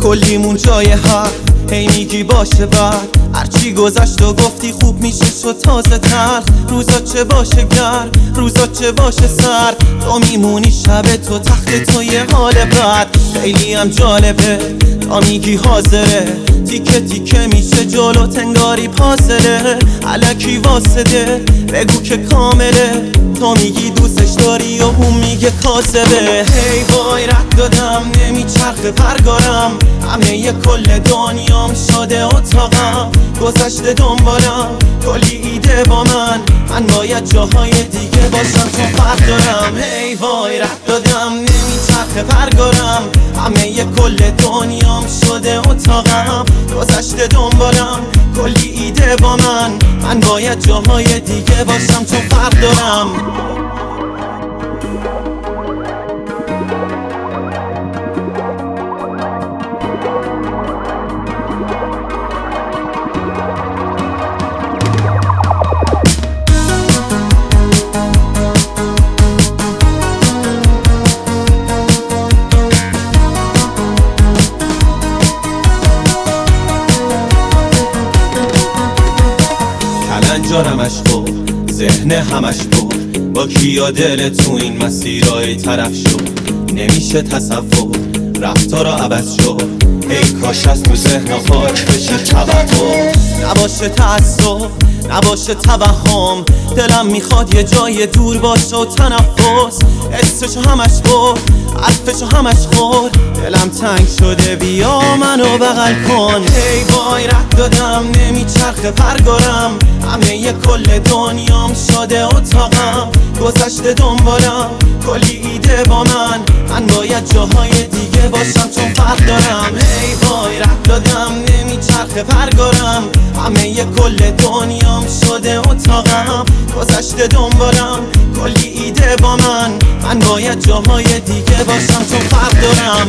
کلیمون جای حق هی میگی باشه بعد هرچی گذشت و گفتی خوب میشه شد تازه تر. روزا چه باشه گرم روزا چه باشه سر تو میمونی شب تو تخت تو یه حال بد. خیلی هم جالبه تا میگی حاضره تیکه تیکه میشه جلو تنگاری پاسله الکی واسده بگو که کامله تو میگی دوستش داری و اون میگه کاسبه. هی وای رد دادم نمیچرخه پرگارم همه یه کل دنیام شده اتاقم گذشته دنبالم کلی ایده با من باید جاهای دیگه باشم چون فرق دارم. هی وای رد دادم نمیچرخه پرگارم همه یه کل دنیام شده اتاقم گذشته دنبالم کلی ایده با من باید جاهای دیگه باشم چون فرق دارم. کلنجارمش خور ذهن همش پر با کیا دل تو این مسیرهای طرف شد نمیشه تصور رفتارا عوض شد. ای کاش از تو ذهن خاک بشه توهم نباشه تعصب نباشه توهم دلم میخواد یه جای دور باشه و تنفس حسشو همش برد حرفشو همش خورد دلم تنگ شده بیا منو بغل کن. هی وای رد دادم نمیچرخه پرگارم همه یه کل دنیام شده اتاقم گذشته دنبالم کلی ایده با من باید جاهای دیگه باشم چون فرق دارم. هی وای رد دادم نمیچرخه پرگارم همه یه کل دنیام شده اتاقم گذشته دنبالم کلی ایده با من باید جاهای دیگه باشم چون فرق دارم.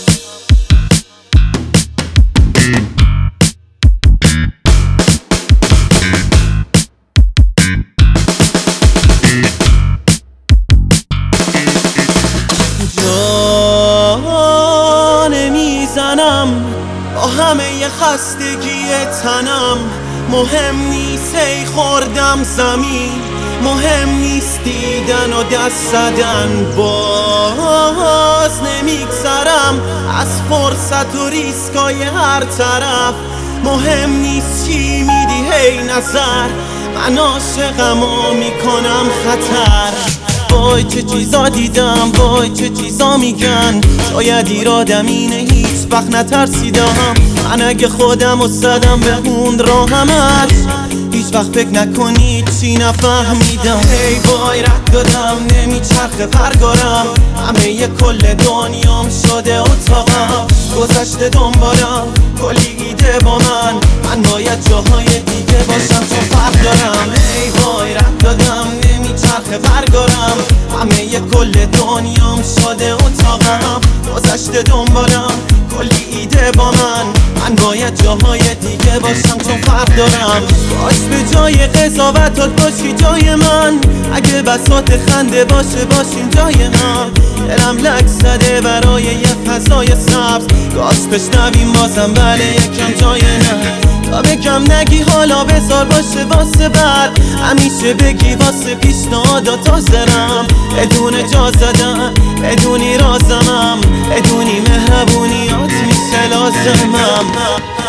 جانه میزنم با همه ی خستگی تنم مهم نیست ای خوردم زمین مهم نیست دیدن و دست زدن باز نمیگذرم از فرصت و ریسکای هر طرف مهم نیست چی میدی هی نظر من عاشقم و میکنم خطر. وای چه چیزا دیدم وای چه چیزا میگن شاید ایرادم اینه هیچ وقت نترسیدم من اگه خودم رو زدم به اون راهمت هیچ وقت فکر نکنید چی نفهمیدم. هی وای رد دادم نمیچرخه پرگارم همه یه کل دنیام شده اتاقم گذشته دنبالم کلی ایده با من باید جاهای دیگه باشم چون فرق دارم. هی وای رد دادم نمیچرخه پرگارم همه یه کل دنیام شده اتاقم گذشته دنبالم کلی ایده با من باید جاهای دیگه باشم چون فرق دارم. باش به جای قضاوتات باشی جای من اگه بساط خنده باشه باشیم جای هم دلم لک زده برای یه فضای سبز گاز بشنویم بازم بله یکم جای نه تا بگم نگی حالا بذار باشه واسه بعد همیشه بگی واسه پیشنهادات حاضرم بدون جا زدن بدونی رازمم بدونی مهربونیات میشه لازمم.